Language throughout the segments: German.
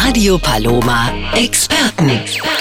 Radio Paloma Experten.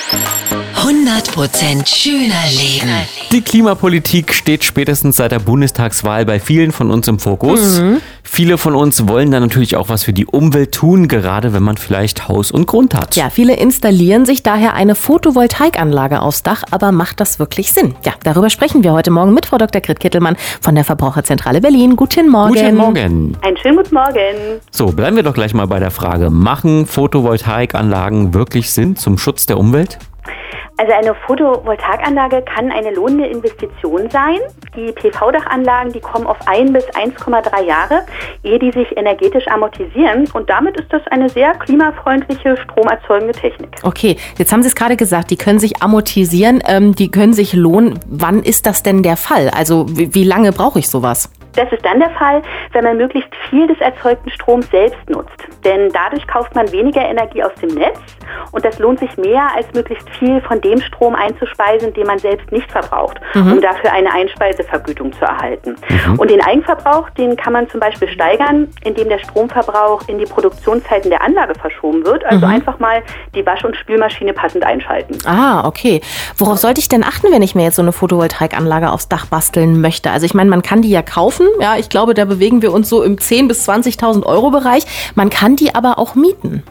100% schöner Leben. Die Klimapolitik steht spätestens seit der Bundestagswahl bei vielen von uns im Fokus. Viele von uns wollen dann natürlich auch was für die Umwelt tun, gerade wenn man vielleicht Haus und Grund hat. Ja, viele installieren sich daher eine Photovoltaikanlage aufs Dach, aber macht das wirklich Sinn? Ja, darüber sprechen wir heute Morgen mit Frau Dr. Grit Kittelmann von der Verbraucherzentrale Berlin. Guten Morgen. Guten Morgen. Einen schönen guten Morgen. So, bleiben wir doch gleich mal bei der Frage, machen Photovoltaikanlagen wirklich Sinn zum Schutz der Umwelt? Also eine Photovoltaikanlage kann eine lohnende Investition sein. Die PV-Dachanlagen, die kommen auf 1 bis 1,3 Jahre, ehe die sich energetisch amortisieren. Und damit ist das eine sehr klimafreundliche, stromerzeugende Technik. Okay, jetzt haben Sie es gerade gesagt, die können sich amortisieren, die können sich lohnen. Wann ist das denn der Fall? Also wie lange brauche ich sowas? Das ist dann der Fall, wenn man möglichst viel des erzeugten Stroms selbst nutzt. Denn dadurch kauft man weniger Energie aus dem Netz und das lohnt sich mehr, als möglichst viel von dem Strom einzuspeisen, den man selbst nicht verbraucht, um dafür eine Einspeisevergütung zu erhalten. Und den Eigenverbrauch, den kann man zum Beispiel steigern, indem der Stromverbrauch in die Produktionszeiten der Anlage verschoben wird. Also einfach mal die Wasch- und Spülmaschine passend einschalten. Ah, okay. Worauf sollte ich denn achten, wenn ich mir jetzt so eine Photovoltaikanlage aufs Dach basteln möchte? Also ich meine, man kann die ja kaufen. Ja, ich glaube, da bewegen wir uns so im 10.000 bis 20.000 Euro Bereich. Man kann die aber auch mieten.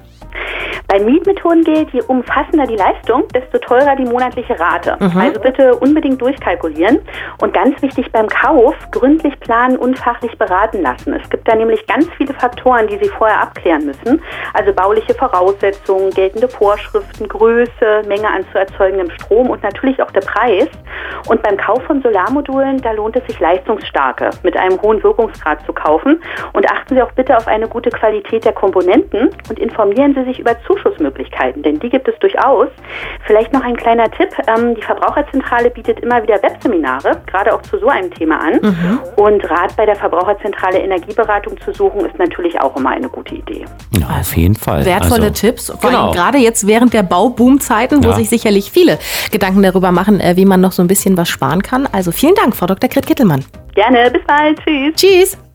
Bei Mietmethoden gilt, je umfassender die Leistung, desto teurer die monatliche Rate. Also bitte unbedingt durchkalkulieren und ganz wichtig beim Kauf, gründlich planen und fachlich beraten lassen. Es gibt da nämlich ganz viele Faktoren, die Sie vorher abklären müssen. Also bauliche Voraussetzungen, geltende Vorschriften, Größe, Menge an zu erzeugendem Strom und natürlich auch der Preis. Und beim Kauf von Solarmodulen, da lohnt es sich leistungsstarke mit einem hohen Wirkungsgrad zu kaufen. Und achten Sie auch bitte auf eine gute Qualität der Komponenten und informieren Sie sich über Zuschussmöglichkeiten, denn die gibt es durchaus. Vielleicht noch ein kleiner Tipp, die Verbraucherzentrale bietet immer wieder Webseminare, gerade auch zu so einem Thema an. Und Rat bei der Verbraucherzentrale Energieberatung zu suchen, ist natürlich auch immer eine gute Idee. Ja, auf jeden Fall. Wertvolle Tipps, vor allem gerade jetzt während der Bauboomzeiten, wo sich sicherlich viele Gedanken darüber machen, wie man noch so ein bisschen was sparen kann. Also vielen Dank, Frau Dr. Grit Kittelmann. Gerne, bis bald, tschüss. Tschüss.